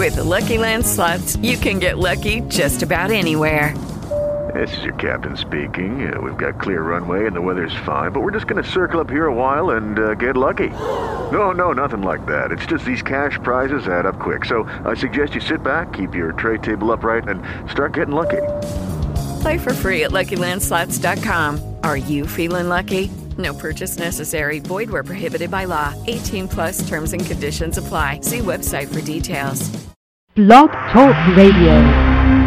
With the Lucky Land Slots, you can get lucky just about anywhere. This is your captain speaking. We've got clear runway and the weather's fine, but we're just going to circle up here a while and get lucky. No, nothing like that. It's just these cash prizes add up quick. So I suggest you sit back, keep your tray table upright, and start getting lucky. Play for free at LuckyLandSlots.com. Are you feeling lucky? No purchase necessary. Void where prohibited by law. 18 plus terms and conditions apply. See website for details. Blog Talk Radio.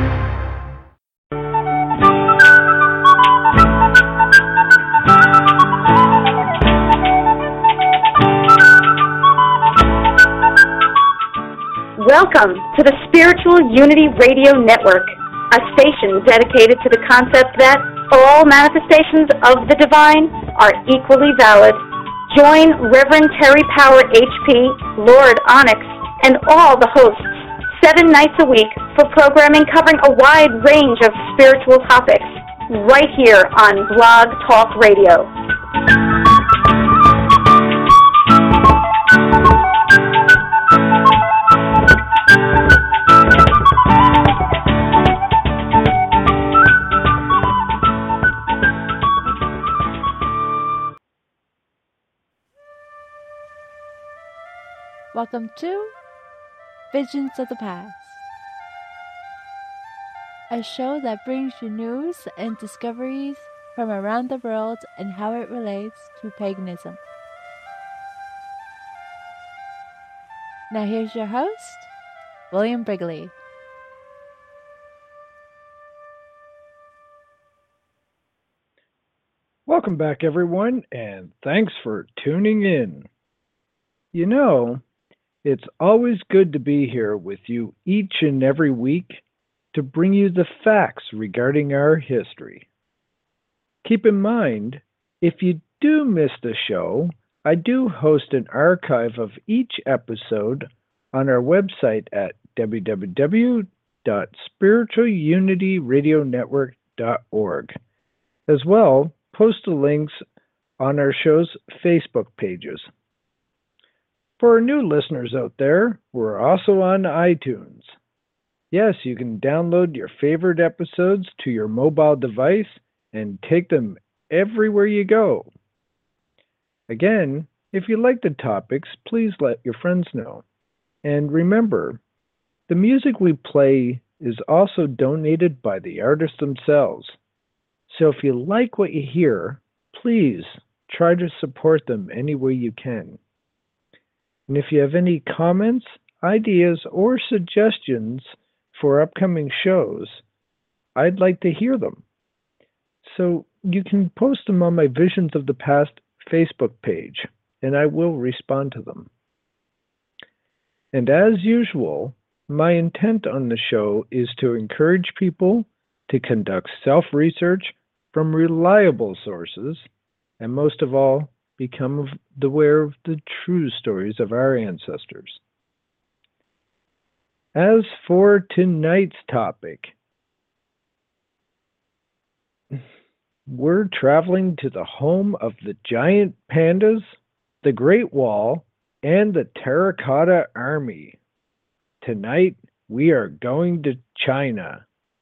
Welcome to the Spiritual Unity Radio Network, a station dedicated to the concept that all manifestations of the divine are equally valid. Join Reverend Terry Power HP, Lord Onyx, and all the hosts 7 nights a week for programming covering a wide range of spiritual topics right here on Blog Talk Radio. Welcome to Visions of the Past, a show that brings you news and discoveries from around the world and how it relates to paganism. Now here's your host, William Brigley. Welcome back, everyone, and thanks for tuning in. You know, it's always good to be here with you each and every week to bring you the facts regarding our history. Keep in mind, if you do miss the show, I do host an archive of each episode on our website at www.spiritualunityradionetwork.org. As well, post the links on our show's Facebook pages. For our new listeners out there, we're also on iTunes. Yes, you can download your favorite episodes to your mobile device and take them everywhere you go. Again, if you like the topics, please let your friends know. And remember, the music we play is also donated by the artists themselves. So if you like what you hear, please try to support them any way you can. And if you have any comments, ideas, or suggestions for upcoming shows, I'd like to hear them. So you can post them on my Visions of the Past Facebook page, and I will respond to them. And as usual, my intent on the show is to encourage people to conduct self-research from reliable sources, and most of all, become aware of the true stories of our ancestors. As for tonight's topic, we're traveling to the home of the giant pandas, the Great Wall, and the Terracotta Army. Tonight, we are going to China.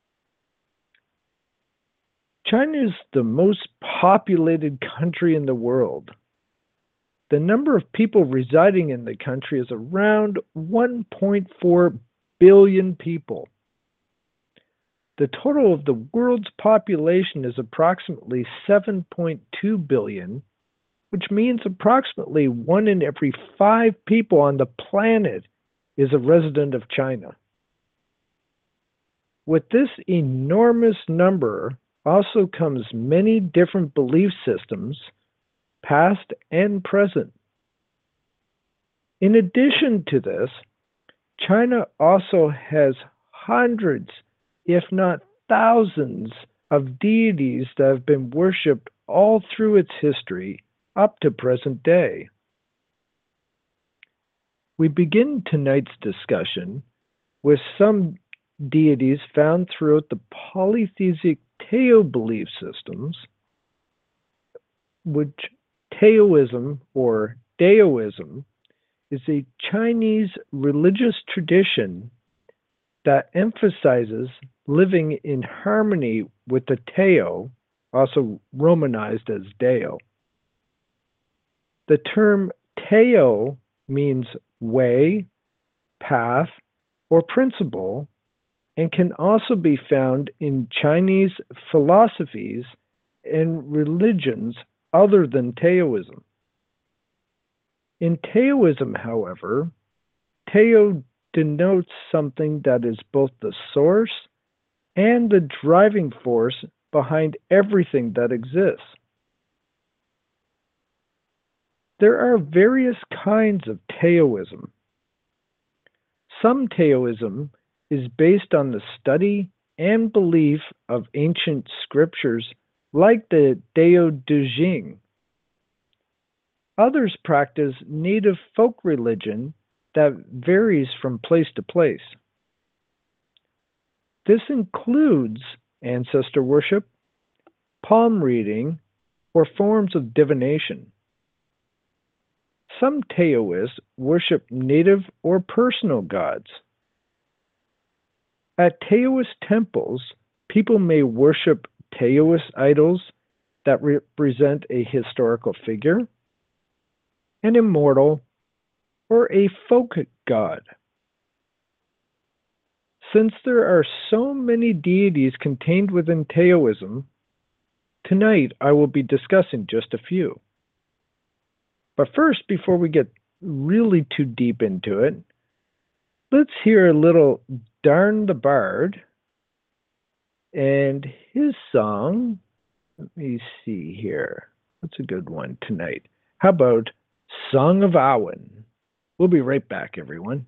China is the most populated country in the world. The number of people residing in the country is around 1.4 billion people. The total of the world's population is approximately 7.2 billion, which means approximately 1 in every 5 people on the planet is a resident of China. With this enormous number also comes many different belief systems, past and present. In addition to this, China also has hundreds, if not thousands, of deities that have been worshipped all through its history up to present day. We begin tonight's discussion with some deities found throughout the polytheistic Tao belief systems, which Taoism or Daoism is a Chinese religious tradition that emphasizes living in harmony with the Tao, also romanized as Deo. The term Tao means way, path, or principle, and can also be found in Chinese philosophies and religions other than Taoism. In Taoism, however, Tao denotes something that is both the source and the driving force behind everything that exists. There are various kinds of Taoism. Some Taoism is based on the study and belief of ancient scriptures like the Dao De Jing. Others practice native folk religion that varies from place to place. This includes ancestor worship, palm reading, or forms of divination. Some Taoists worship native or personal gods. At Taoist temples, people may worship Taoist idols that represent a historical figure, an immortal, or a folk god. Since there are so many deities contained within Taoism, tonight I will be discussing just a few. But first, before we get really too deep into it, let's hear a little Darn the Bard and his song. Let me see here. What's a good one tonight? How about Song of Awen? We'll be right back, everyone.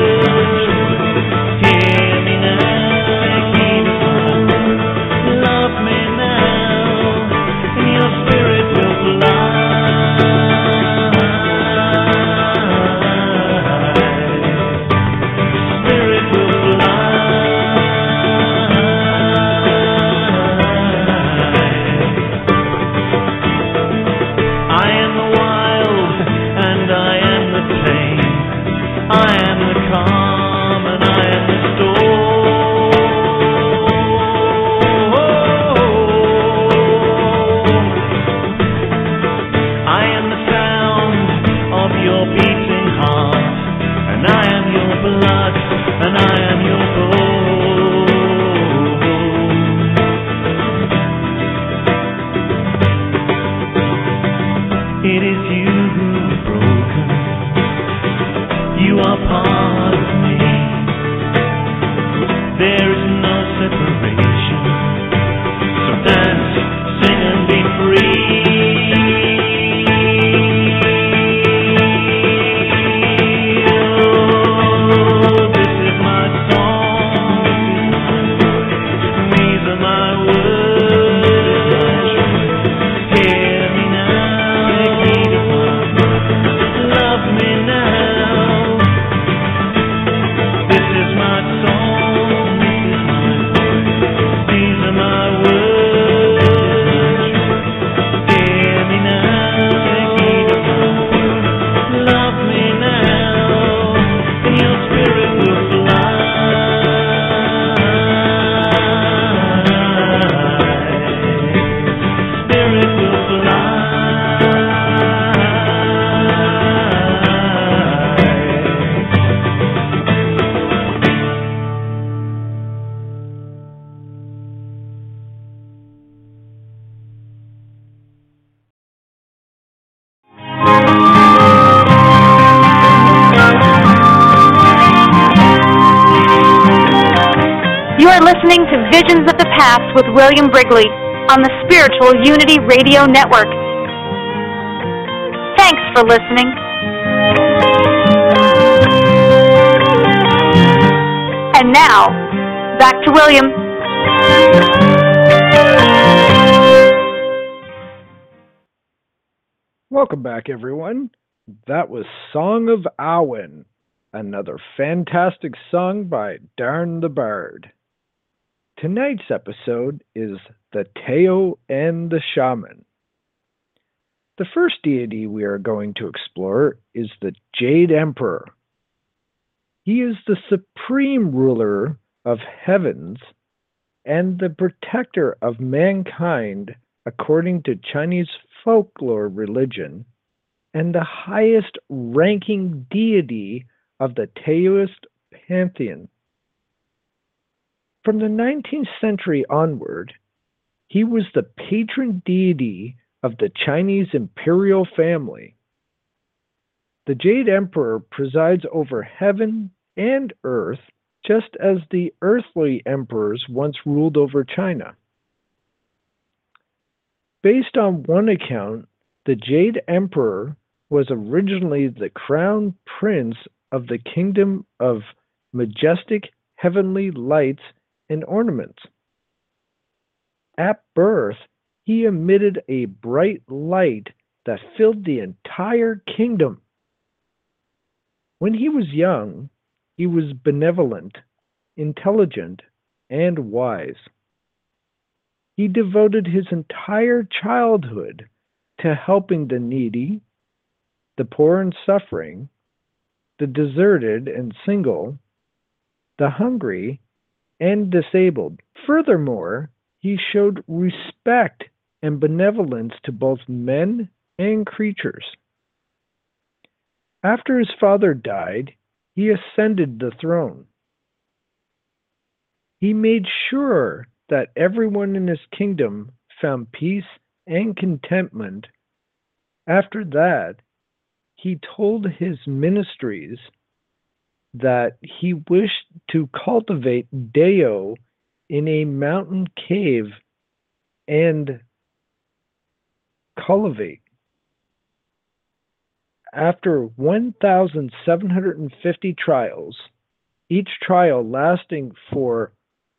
Love listening to Visions of the Past with William Brigley on the Spiritual Unity Radio Network. Thanks for listening. And now, back to William. Welcome back, everyone. That was Song of Awen, another fantastic song by Darn the Bard. Tonight's episode is the Teo and the Shaman. The first deity we are going to explore is the Jade Emperor. He is the supreme ruler of heavens and the protector of mankind according to Chinese folklore religion, and the highest ranking deity of the Taoist pantheon. From the 19th century onward, he was the patron deity of the Chinese imperial family. The Jade Emperor presides over heaven and earth, just as the earthly emperors once ruled over China. Based on one account, the Jade Emperor was originally the crown prince of the kingdom of majestic heavenly lights and ornaments. At birth, he emitted a bright light that filled the entire kingdom. When he was young, he was benevolent, intelligent, and wise. He devoted his entire childhood to helping the needy, the poor and suffering, the deserted and single, the hungry, and disabled. Furthermore, he showed respect and benevolence to both men and creatures. After his father died, he ascended the throne. He made sure that everyone in his kingdom found peace and contentment. After that, he told his ministries that he wished to cultivate Deo in a mountain cave and cultivate. After 1,750 trials, each trial lasting for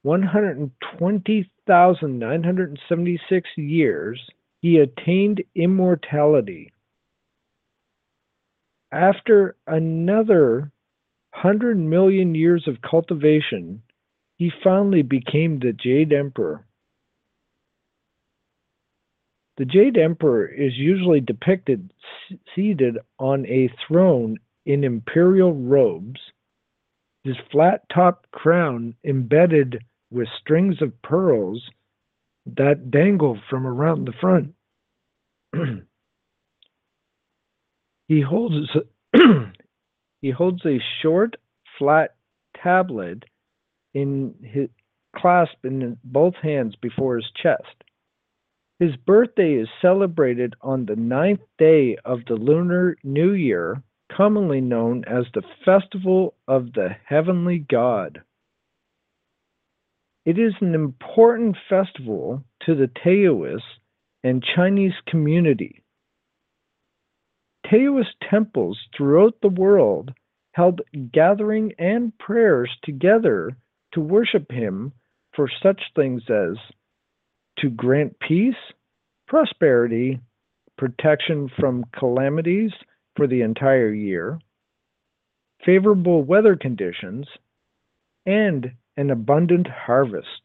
120,976 years, he attained immortality. After another 100 million years of cultivation, he finally became the Jade Emperor. The Jade Emperor is usually depicted seated on a throne in imperial robes, his flat-topped crown embedded with strings of pearls that dangle from around the front. He holds a short, flat tablet in his clasped in both hands before his chest. His birthday is celebrated on the 9th day of the Lunar New Year, commonly known as the Festival of the Heavenly God. It is an important festival to the Taoist and Chinese community. Taoist temples throughout the world held gathering and prayers together to worship him for such things as to grant peace, prosperity, protection from calamities for the entire year, favorable weather conditions, and an abundant harvest.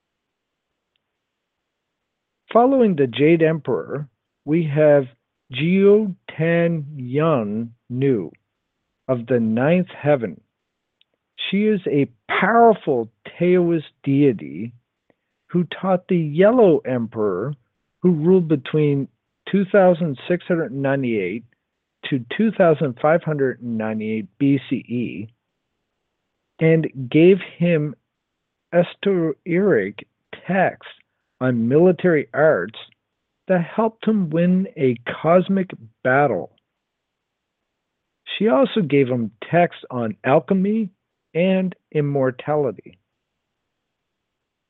Following the Jade Emperor, we have Jiu Tan Yun Nu of the ninth heaven. She is a powerful Taoist deity who taught the Yellow Emperor, who ruled between 2698 to 2598 BCE, and gave him esoteric texts on military arts that helped him win a cosmic battle. She also gave him texts on alchemy and immortality.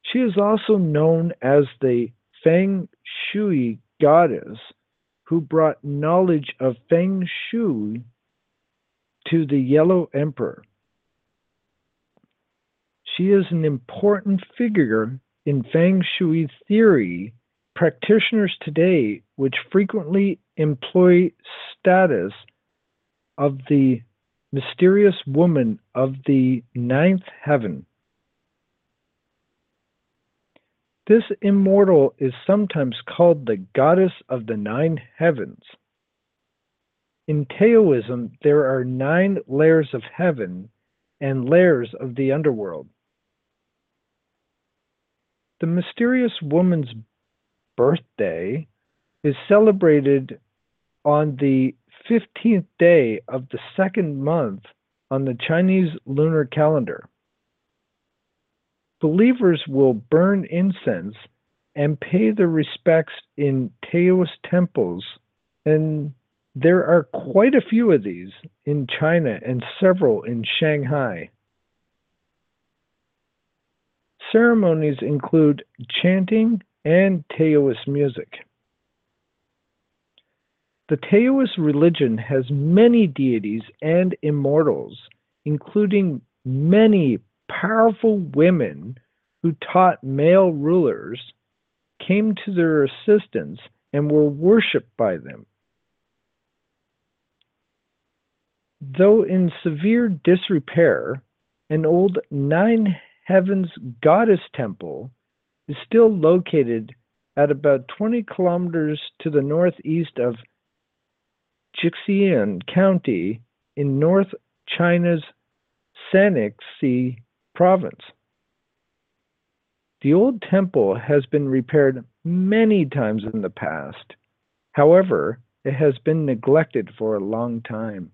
She is also known as the Feng Shui goddess who brought knowledge of Feng Shui to the Yellow Emperor. She is an important figure in Feng Shui theory. Practitioners today, which frequently employ status of the mysterious woman of the ninth heaven. This immortal is sometimes called the goddess of the nine heavens. In Taoism, there are 9 layers of heaven and layers of the underworld. The mysterious woman's birthday is celebrated on the 15th day of the second month on the Chinese lunar calendar. Believers will burn incense and pay their respects in Taoist temples, and there are quite a few of these in China and several in Shanghai. Ceremonies include chanting and Taoist music. The Taoist religion has many deities and immortals, including many powerful women who taught male rulers, came to their assistance, and were worshipped by them. Though in severe disrepair, an old Nine Heavens Goddess Temple is still located at about 20 kilometers to the northeast of Jixian County in North China's Shanxi province. The old temple has been repaired many times in the past. However, it has been neglected for a long time.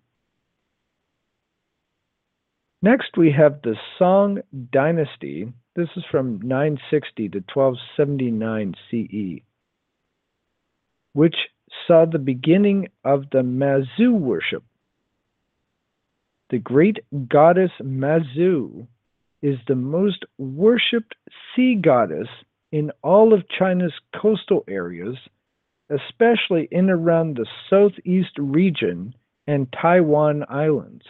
Next, we have the Song Dynasty. This is from 960 to 1279 CE, which saw the beginning of the Mazu worship. The great goddess Mazu is the most worshipped sea goddess in all of China's coastal areas, especially in around the southeast region and Taiwan Islands.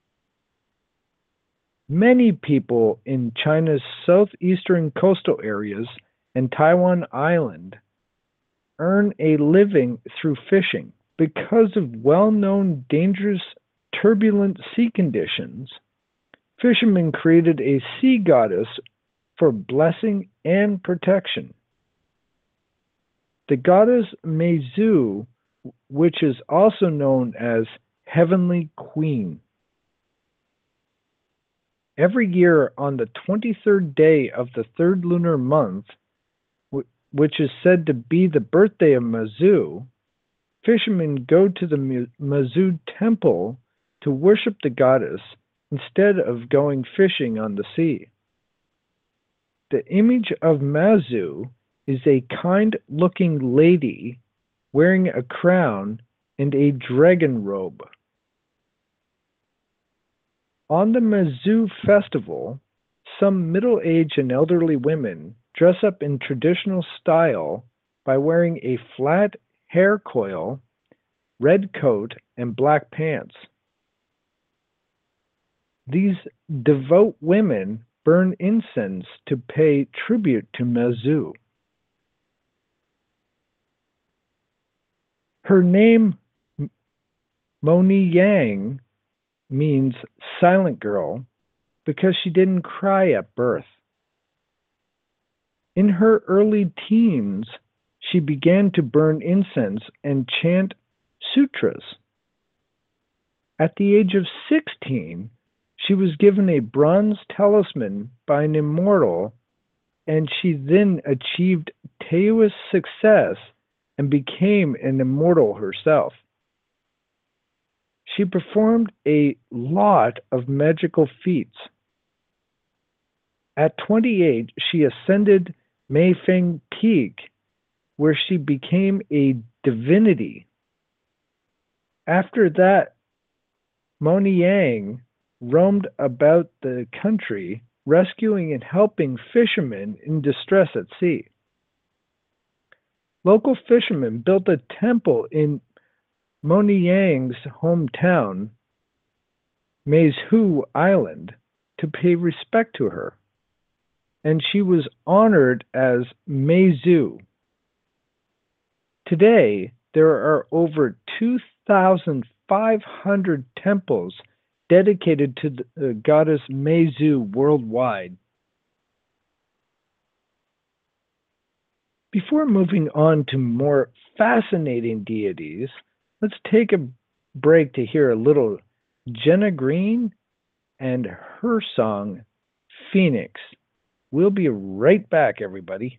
Many people in China's southeastern coastal areas and Taiwan Island earn a living through fishing. Because of well-known dangerous, turbulent sea conditions, fishermen created a sea goddess for blessing and protection. The goddess Mazu, which is also known as Heavenly Queen. Every year on the 23rd day of the third lunar month, which is said to be the birthday of Mazu, fishermen go to the Mazu temple to worship the goddess instead of going fishing on the sea. The image of Mazu is a kind-looking lady wearing a crown and a dragon robe. On the Mazu festival, some middle-aged and elderly women dress up in traditional style by wearing a flat hair coil, red coat, and black pants. These devout women burn incense to pay tribute to Mazu. Her name, Moni Yang, means silent girl because she didn't cry at birth. In her early teens, she began to burn incense and chant sutras. At the age of 16, she was given a bronze talisman by an immortal, and she then achieved Taoist success and became an immortal herself. She performed a lot of magical feats. At 28, she ascended Meifeng Peak, where she became a divinity. After that, Moni Yang roamed about the country rescuing and helping fishermen in distress at sea. Local fishermen built a temple in Moniyang's hometown, Meizhou Island, to pay respect to her, and she was honored as Meizhou. Today, there are over 2,500 temples dedicated to the goddess Meizhou worldwide. Before moving on to more fascinating deities, let's take a break to hear a little Jenna Green and her song, Phoenix. We'll be right back, everybody.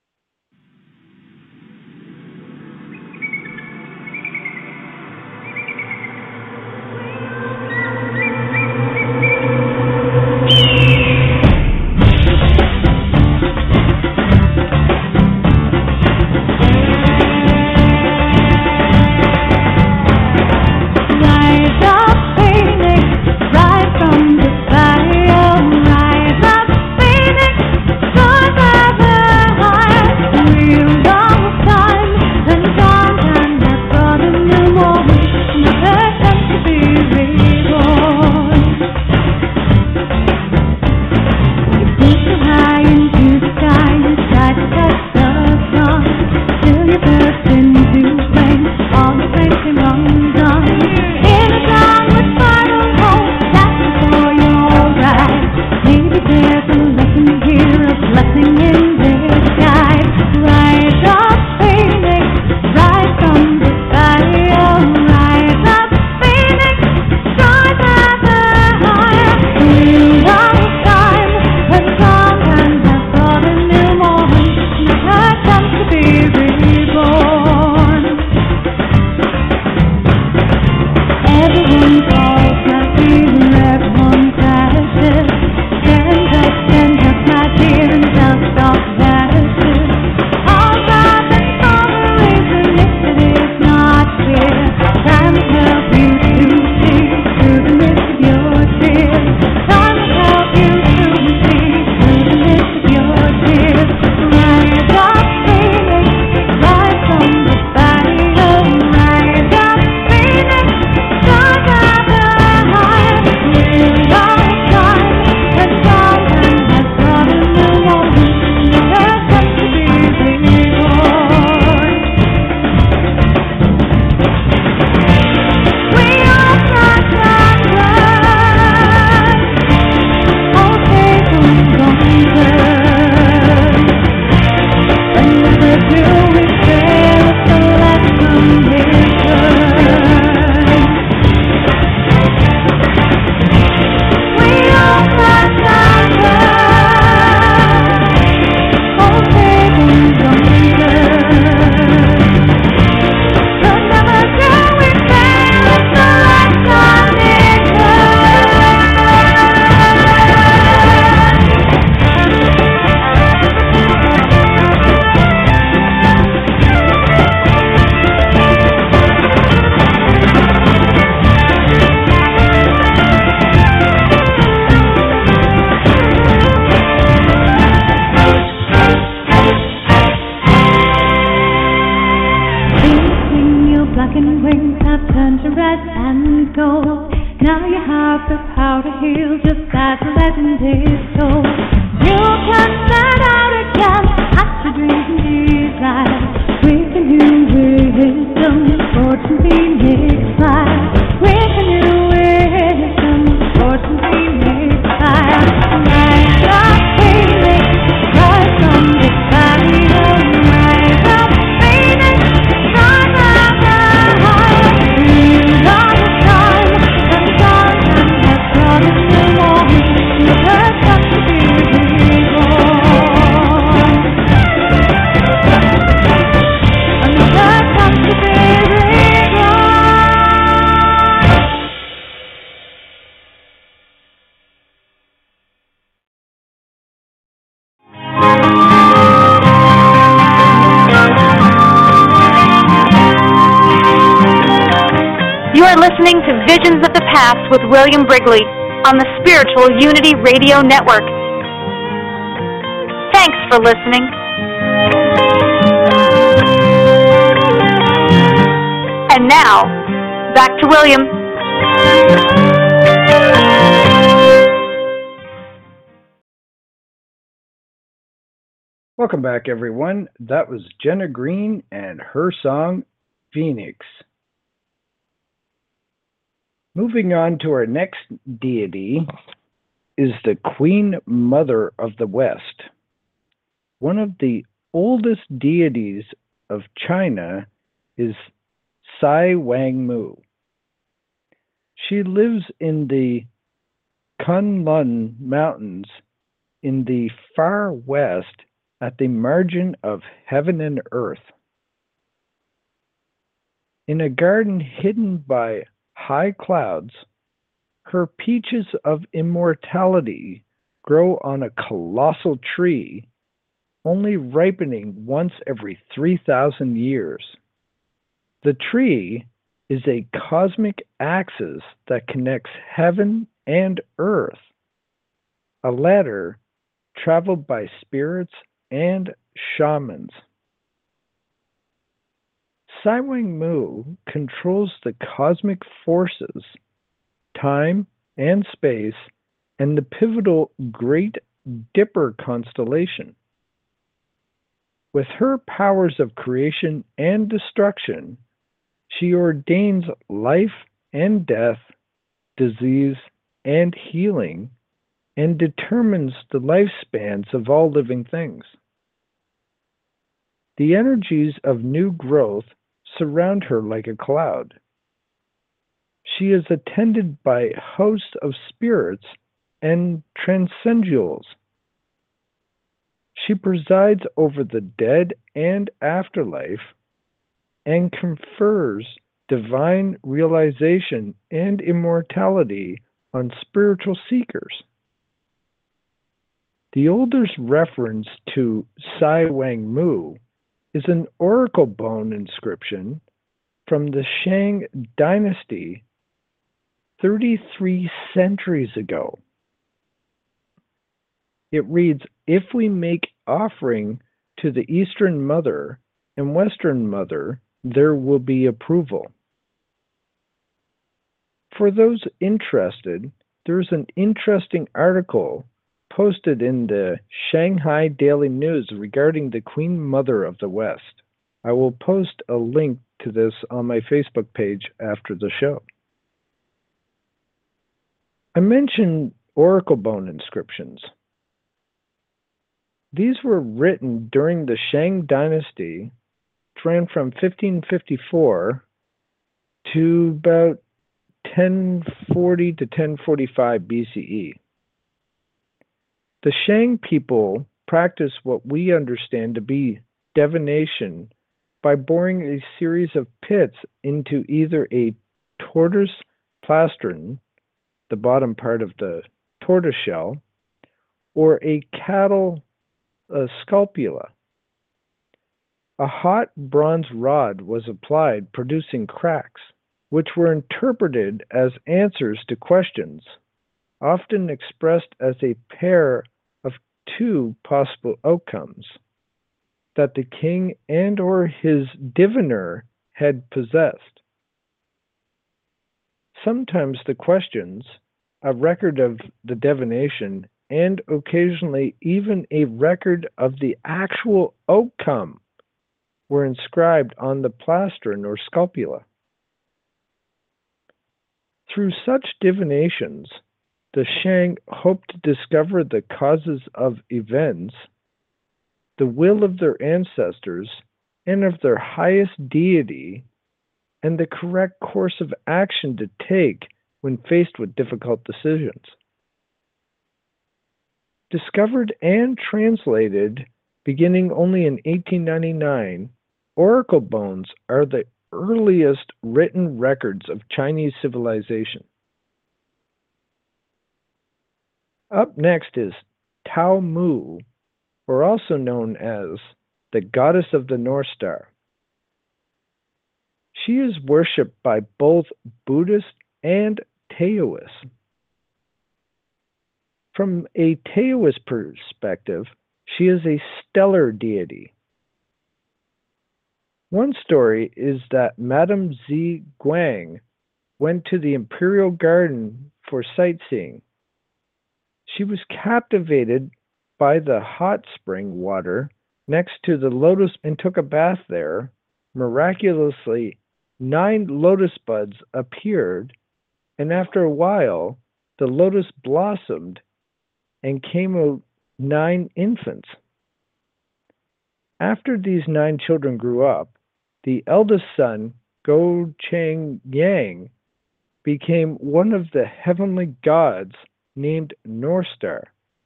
You are listening to Visions of the Past with William Brigley on the Spiritual Unity Radio Network, for listening. And now, back to William. Welcome back, everyone. That was Jenna Green and her song, Phoenix. Moving on to our next deity is the Queen Mother of the West. One of the oldest deities of China is Sai Wang Mu. She lives in the Kunlun Mountains in the far west at the margin of heaven and earth. In a garden hidden by high clouds, her peaches of immortality grow on a colossal tree, only ripening once every 3,000 years. The tree is a cosmic axis that connects heaven and earth, a ladder traveled by spirits and shamans. Sai Wang Mu controls the cosmic forces, time and space, and the pivotal Great Dipper constellation. With her powers of creation and destruction, she ordains life and death, disease and healing, and determines the lifespans of all living things. The energies of new growth surround her like a cloud. She is attended by hosts of spirits and transcendental. She presides over the dead and afterlife and confers divine realization and immortality on spiritual seekers. The oldest reference to Sai Wang Mu is an oracle bone inscription from the Shang dynasty 33 centuries ago. It reads, "If we make offering to the Eastern Mother and Western Mother, there will be approval." For those interested, there's an interesting article posted in the Shanghai Daily News regarding the Queen Mother of the West. I will post a link to this on my Facebook page after the show. I mentioned oracle bone inscriptions. These were written during the Shang dynasty, which ran from 1554 to about 1040 to 1045 BCE. The Shang people practiced what we understand to be divination by boring a series of pits into either a tortoise plastron, the bottom part of the tortoise shell, or a cattle scapula. A hot bronze rod was applied, producing cracks, which were interpreted as answers to questions, often expressed as a pair of two possible outcomes that the king and or his diviner had possessed. Sometimes the questions, a record of the divination, and occasionally even a record of the actual outcome were inscribed on the plastron or scapula. Through such divinations, the Shang hoped to discover the causes of events, the will of their ancestors, and of their highest deity, and the correct course of action to take when faced with difficult decisions. Discovered and translated beginning only in 1899, oracle bones are the earliest written records of Chinese civilization. Up next is Tao Mu, or also known as the Goddess of the North Star. She is worshipped by both Buddhists and Taoists. From a Taoist perspective, She is a stellar deity. One story is that Madame Zi Guang went to the imperial garden for sightseeing. She was captivated by the hot spring water next to the lotus and took a bath there. Miraculously, 9 lotus buds appeared, and after a while, the lotus blossomed and came out 9 infants. After these 9 children grew up, the eldest son, Go Chang Yang, became one of the heavenly gods named North Star.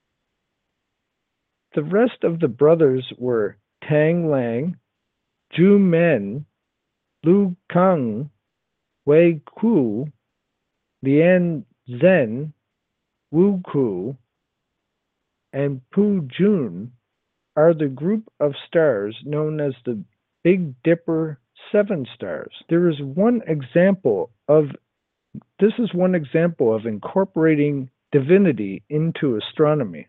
The rest of the brothers were Tang Lang, Zhu Men, Lu Kang, Wei Ku, Lian Zhen, Wu Ku, and Pu Jun are the group of stars known as the Big Dipper 7 stars. This is one example of incorporating divinity into astronomy.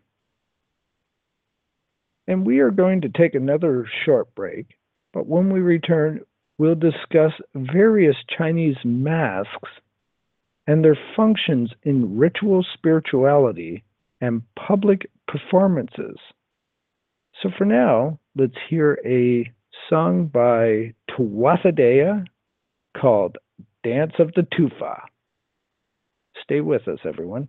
And we are going to take another short break, but when we return, we'll discuss various Chinese masks and their functions in ritual spirituality and public performances. So for now, let's hear a song by Tuatha Dea called Dance of the Tufa. Stay with us, everyone.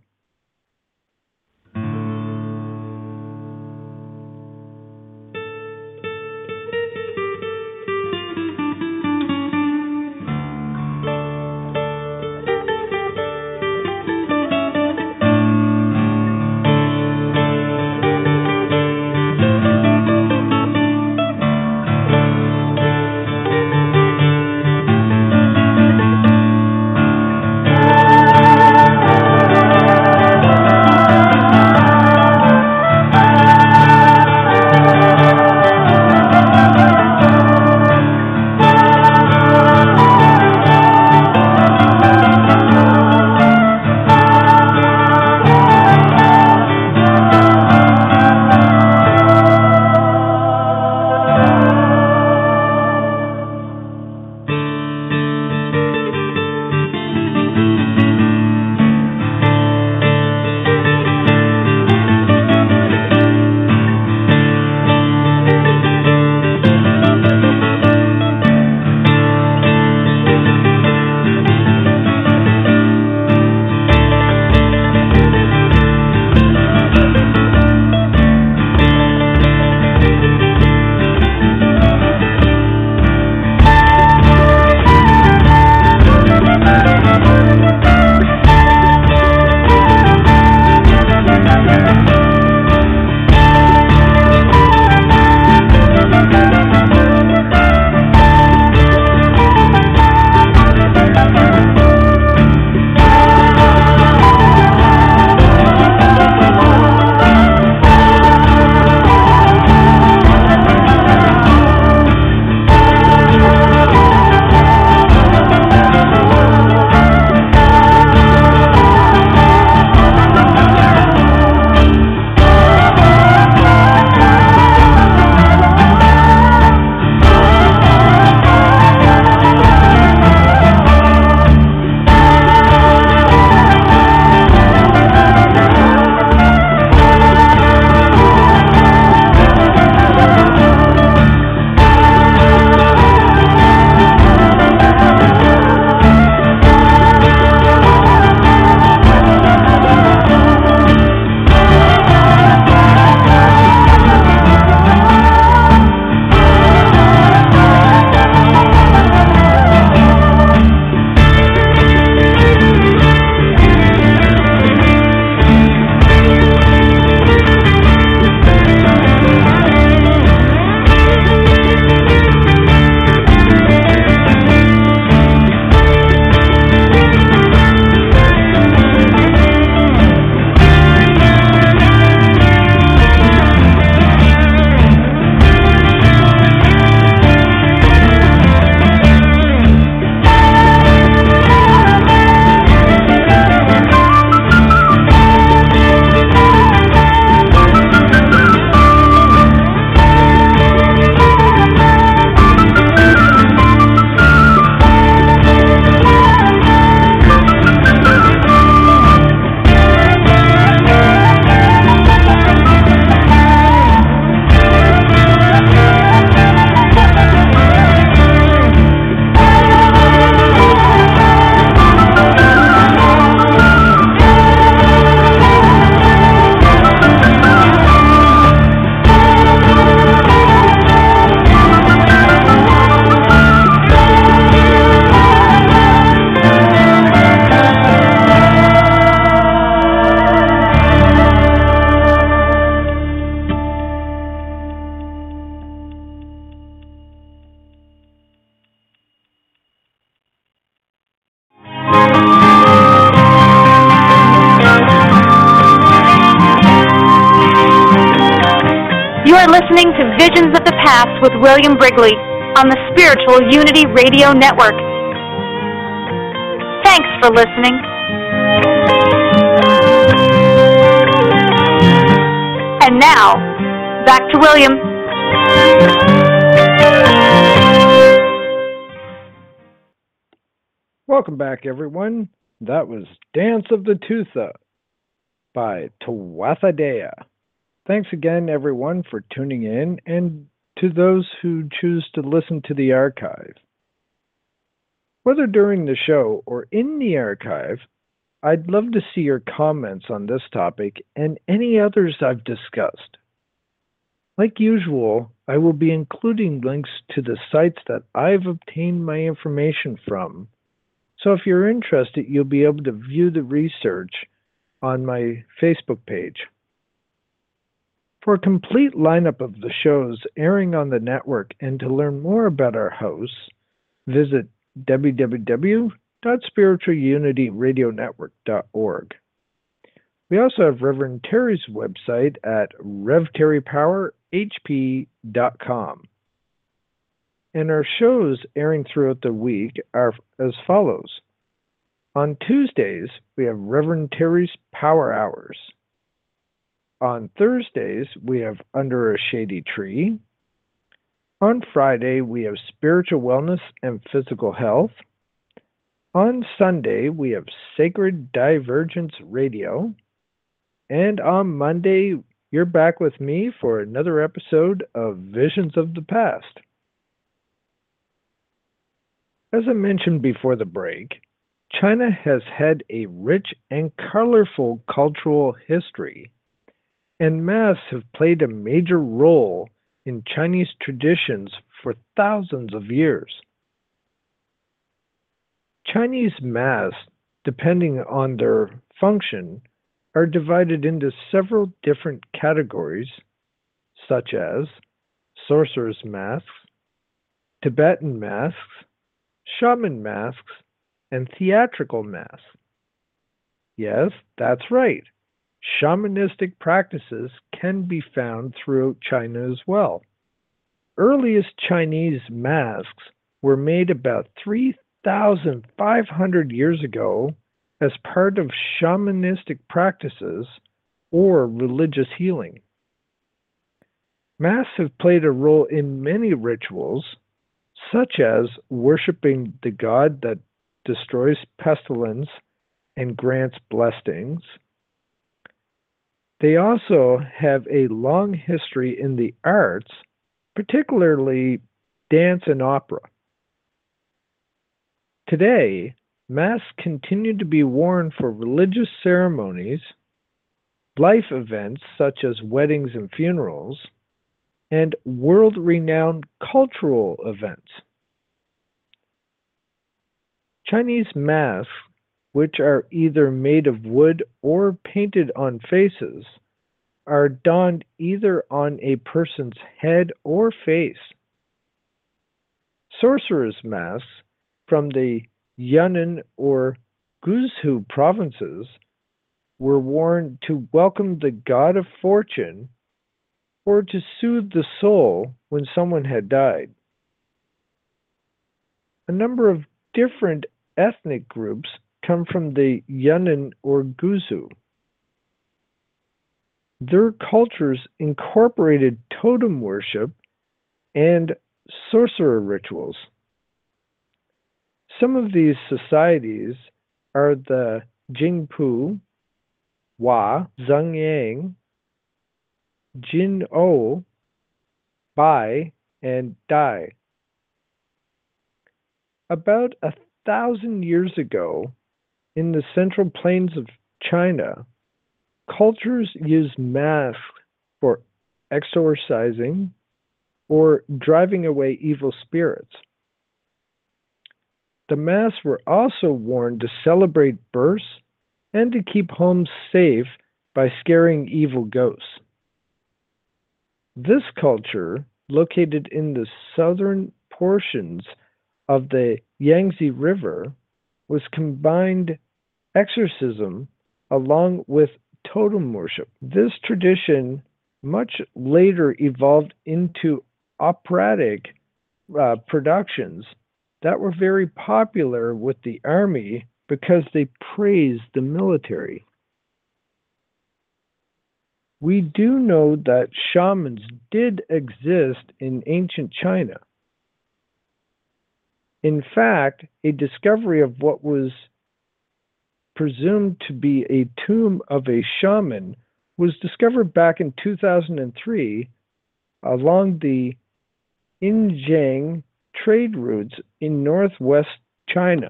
listening to Visions of the Past with William Brigley on the Spiritual Unity Radio Network. Thanks for listening. And now, back to William. Welcome back, everyone. That was Dance of the Tutha by Tuatha Dea. Thanks again, everyone, for tuning in, and to those who choose to listen to the archive. Whether during the show or in the archive, I'd love to see your comments on this topic and any others I've discussed. Like usual, I will be including links to the sites that I've obtained my information from. So if you're interested, you'll be able to view the research on my Facebook page. For a complete lineup of the shows airing on the network and to learn more about our hosts, visit www.spiritualunityradionetwork.org. We also have Reverend Terry's website at revterrypowerhp.com. And our shows airing throughout the week are as follows. On Tuesdays, we have Reverend Terry's Power Hours. On Thursdays, we have Under a Shady Tree. On Friday, we have Spiritual Wellness and Physical Health. On Sunday, we have Sacred Divergence Radio. And on Monday, you're back with me for another episode of Visions of the Past. As I mentioned before the break, China has had a rich and colorful cultural history, and masks have played a major role in Chinese traditions for thousands of years. Chinese masks, depending on their function, are divided into several different categories, such as sorcerer's masks, Tibetan masks, shaman masks, and theatrical masks. Yes, that's right. Shamanistic practices can be found throughout China as well. Earliest Chinese masks were made about 3,500 years ago as part of shamanistic practices or religious healing. Masks have played a role in many rituals, such as worshiping the god that destroys pestilence and grants blessings. They also have a long history in the arts, particularly dance and opera. Today, masks continue to be worn for religious ceremonies, life events such as weddings and funerals, and world-renowned cultural events. Chinese masks, which are either made of wood or painted on faces, are donned either on a person's head or face. Sorcerer's masks from the Yunnan or Guizhou provinces were worn to welcome the god of fortune or to soothe the soul when someone had died. A number of different ethnic groups come from the Yunnan or Guizhou. Their cultures incorporated totem worship and sorcerer rituals. Some of these societies are the Jingpu, Hua, Zhengyang, Jin-O, Bai, and Dai. About 1,000 years ago, in the central plains of China, cultures used masks for exorcising or driving away evil spirits. The masks were also worn to celebrate births and to keep homes safe by scaring evil ghosts. This culture, located in the southern portions of the Yangtze River, was combined exorcism along with totem worship. This tradition much later evolved into operatic productions that were very popular with the army because they praised the military. We do know that shamans did exist in ancient China. In fact, a discovery of what was presumed to be a tomb of a shaman was discovered back in 2003 along the Xinjiang trade routes in northwest China.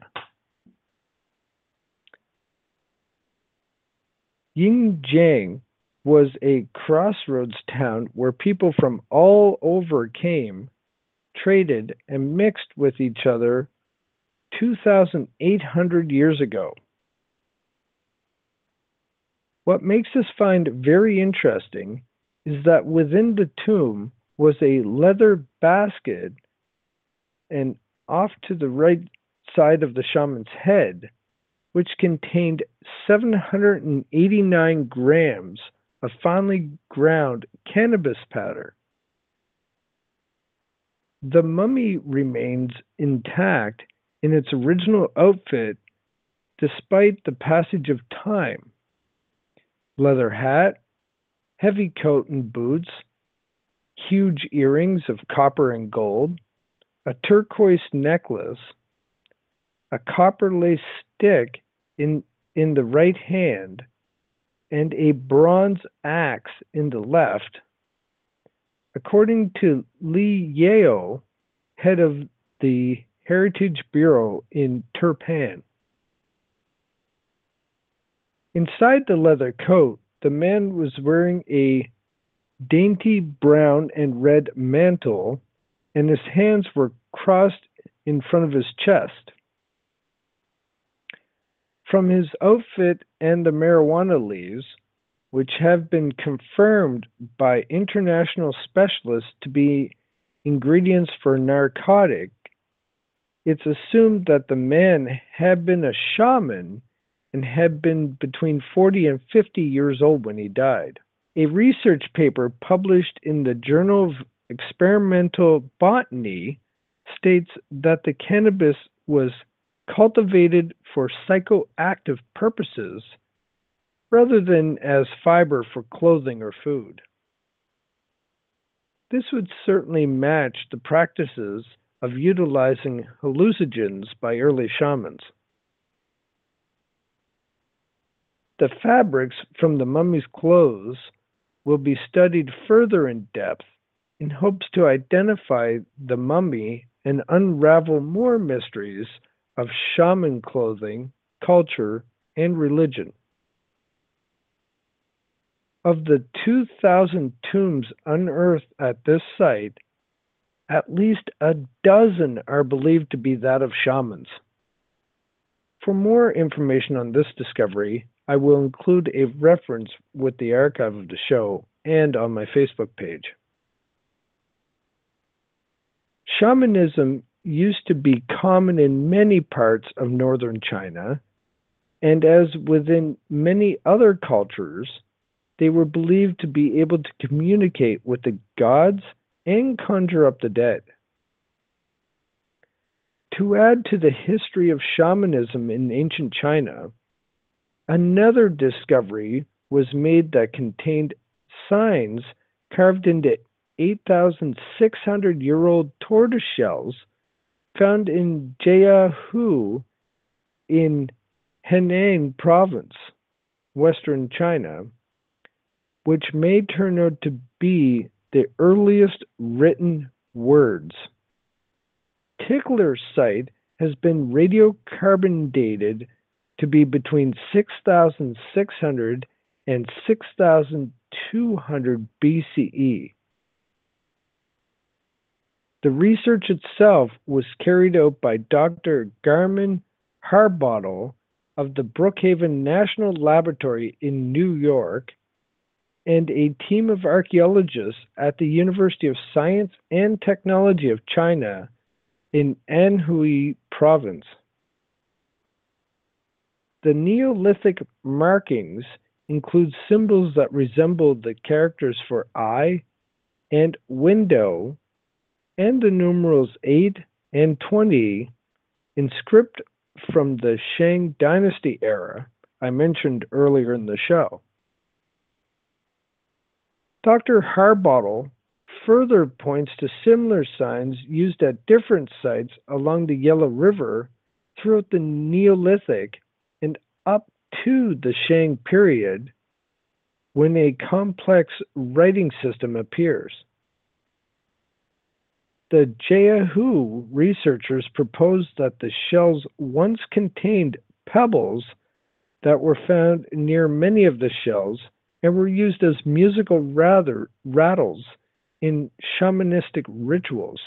Xinjiang was a crossroads town where people from all over came, traded, and mixed with each other 2,800 years ago. What makes this find very interesting is that within the tomb was a leather basket, and off to the right side of the shaman's head, which contained 789 grams of finely ground cannabis powder. The mummy remains intact in its original outfit despite the passage of time. Leather hat, heavy coat and boots, huge earrings of copper and gold, a turquoise necklace, a copper lace stick in the right hand, and a bronze axe in the left. According to Li Yao, head of the Heritage Bureau in Turpan. Inside the leather coat, the man was wearing a dainty brown and red mantle, and his hands were crossed in front of his chest. From his outfit and the marijuana leaves, which have been confirmed by international specialists to be ingredients for narcotic, it's assumed that the man had been a shaman and had been between 40 and 50 years old when he died. A research paper published in the Journal of Experimental Botany states that the cannabis was cultivated for psychoactive purposes rather than as fiber for clothing or food. This would certainly match the practices of utilizing hallucinogens by early shamans. The fabrics from the mummy's clothes will be studied further in depth in hopes to identify the mummy and unravel more mysteries of shaman clothing, culture, and religion. Of the 2,000 tombs unearthed at this site, at least a dozen are believed to be that of shamans. For more information on this discovery, I will include a reference with the archive of the show and on my Facebook page. Shamanism used to be common in many parts of northern China, and as within many other cultures, they were believed to be able to communicate with the gods and conjure up the dead. To add to the history of shamanism in ancient China, another discovery was made that contained signs carved into 8,600-year-old tortoise shells found in Jiahu in Henan province, western China, which may turn out to be the earliest written words. Tickler's site has been radiocarbon dated to be between 6,600 and 6,200 BCE. The research itself was carried out by Dr. Garmin Harbottle of the Brookhaven National Laboratory in New York and a team of archaeologists at the University of Science and Technology of China in Anhui Province. The Neolithic markings includes symbols that resemble the characters for eye and window, and the numerals 8 and 20 in script from the Shang Dynasty era I mentioned earlier in the show. Dr. Harbottle further points to similar signs used at different sites along the Yellow River throughout the Neolithic and up to the Shang period, when a complex writing system appears. The Jehu researchers proposed that the shells once contained pebbles that were found near many of the shells and were used as musical rattles in shamanistic rituals.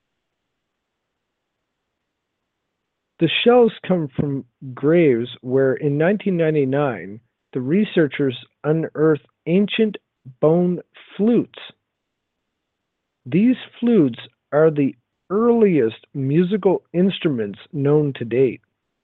The shells come from graves where, in 1999, the researchers unearthed ancient bone flutes. These flutes are the earliest musical instruments known to date.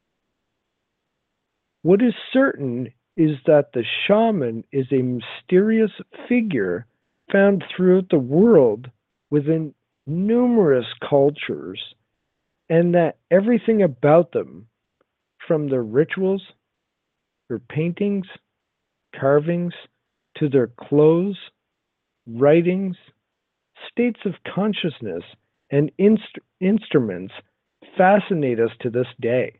What is certain is that the shaman is a mysterious figure found throughout the world within numerous cultures, and that everything about them, from their rituals, their paintings, carvings, to their clothes, writings, states of consciousness, and instruments, fascinate us to this day.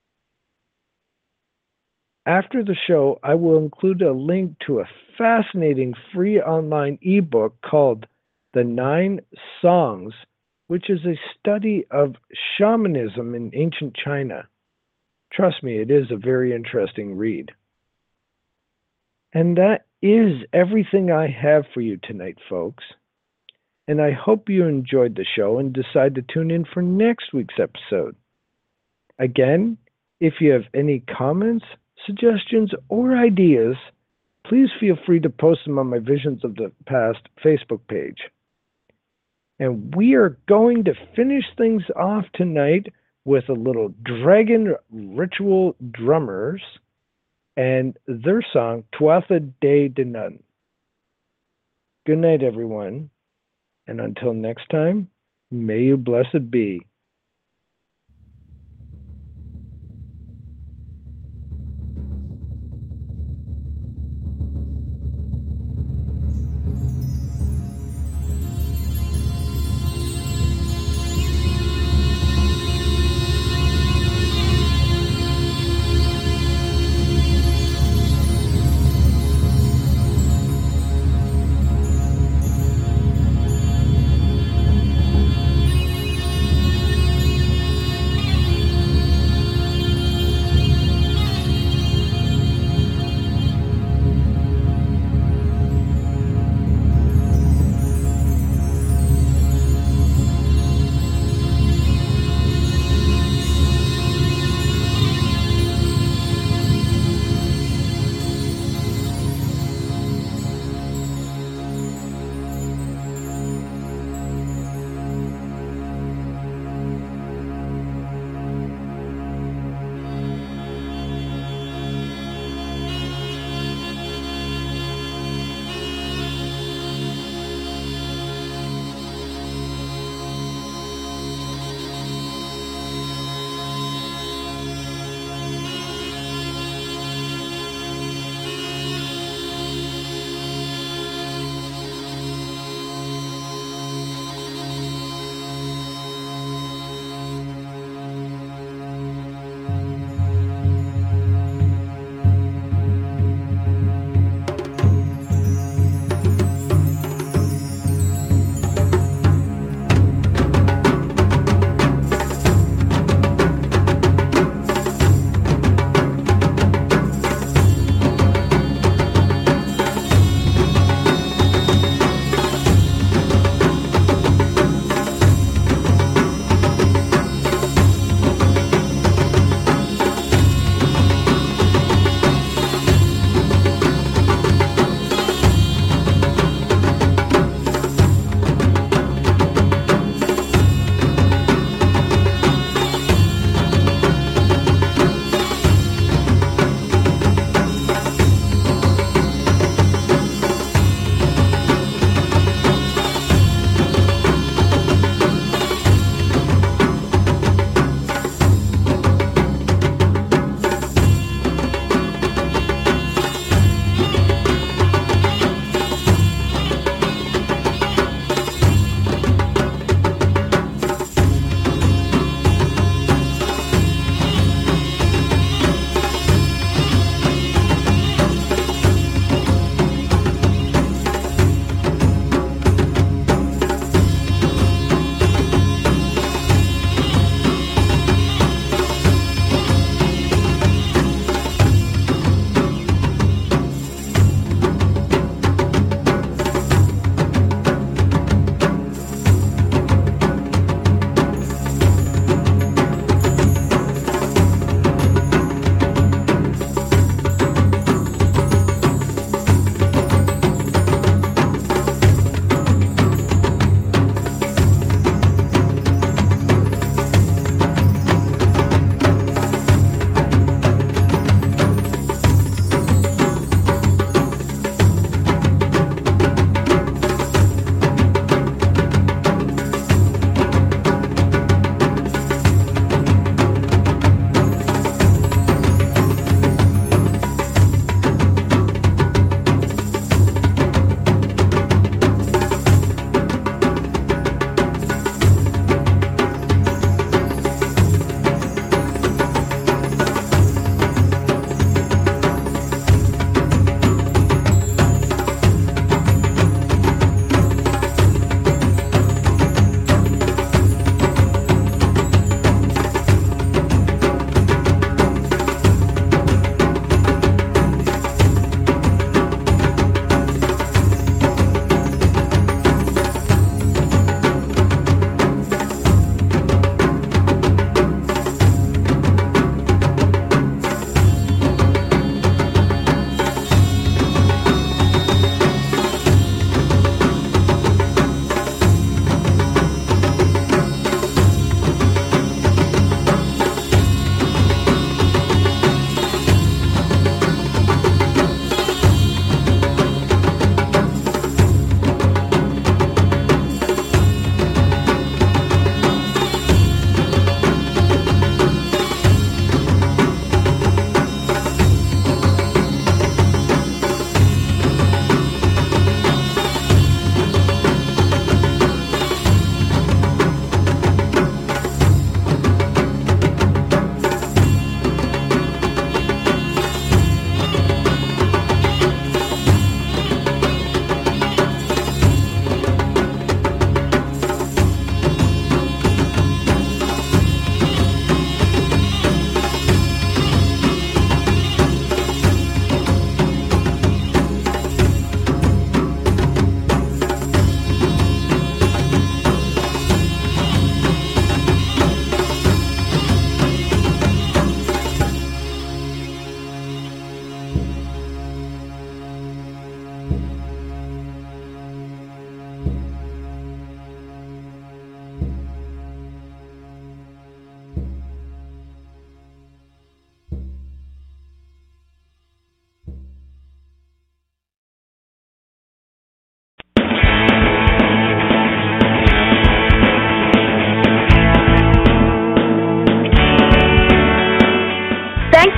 After the show, I will include a link to a fascinating free online ebook called The 9 Songs, which is a study of shamanism in ancient China. Trust me, it is a very interesting read. And that is everything I have for you tonight, folks. And I hope you enjoyed the show and decide to tune in for next week's episode. Again, if you have any comments, suggestions, or ideas, please feel free to post them on my Visions of the Past Facebook page. And we are going to finish things off tonight with a little Dragon Ritual Drummers and their song, Tuatha De Danann. Good night, everyone. And until next time, may you blessed be.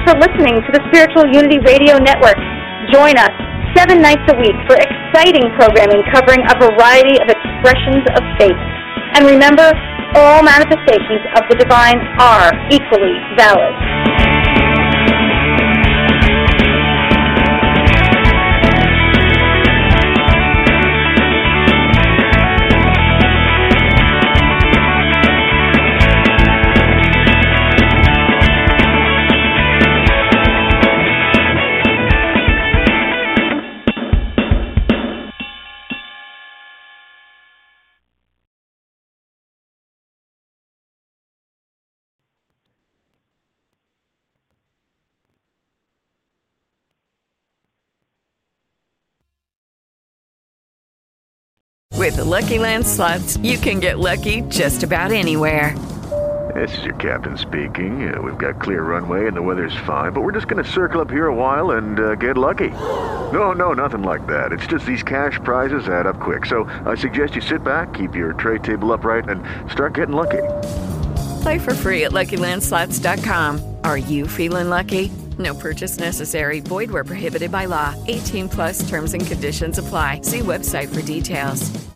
for listening to the Spiritual Unity Radio Network. Join us 7 nights a week for exciting programming covering a variety of expressions of faith. And remember, all manifestations of the divine are equally valid. With the Lucky Land Slots, you can get lucky just about anywhere. This is your captain speaking. We've got clear runway and the weather's fine, but we're just going to circle up here a while and get lucky. No, nothing like that. It's just these cash prizes add up quick. So I suggest you sit back, keep your tray table upright, and start getting lucky. Play for free at LuckyLandSlots.com. Are you feeling lucky? No purchase necessary. Void where prohibited by law. 18+ terms and conditions apply. See website for details.